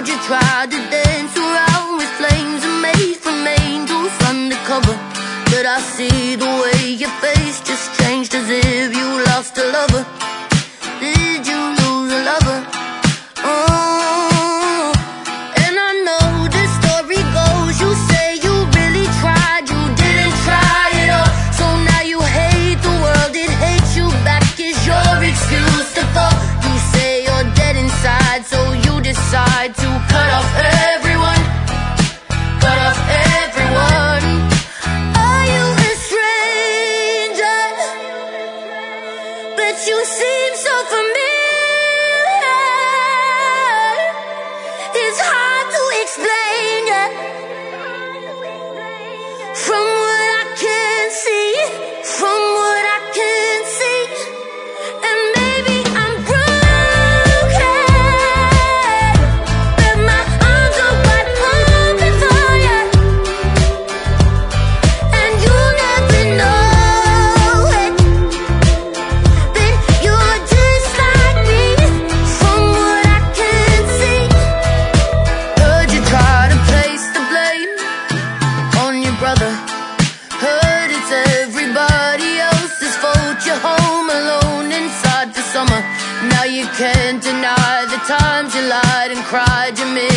Heard you tried to dance around with flames and made from angels undercover. But I see the way your face just changed, as if you lost a lover. Did you lose a lover? Oh, and I know the story goes, you say you really tried, you didn't try at all. So now you hate the world, it hates you back, is your excuse to fall. You say you're dead inside, so you decide to cut off everyone. Cut off everyone. Are you a stranger? But you seem so familiar. It's hard to explain, yeah. From what I can see, from what I can see. And maybe I'm broken, but my arms are wide open for you. And you never know it, but you're just like me, from what I can see. Heard you try to place the blame on your brother. Heard it's everybody else's fault, you're home alone inside for summer. Now you can't deny the times you lied and cried, you missed